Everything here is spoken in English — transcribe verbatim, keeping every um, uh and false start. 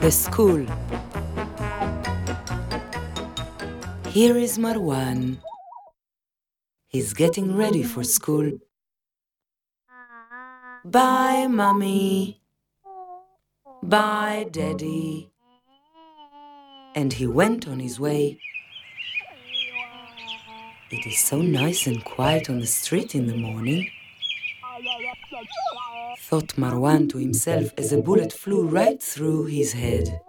The school. Here is Marwan. He's getting ready for school. Bye, Mummy. Bye, Daddy. And he went on his way. It is so nice and quiet on the street in the morning, thought Marwan to himself as a bullet flew right through his head.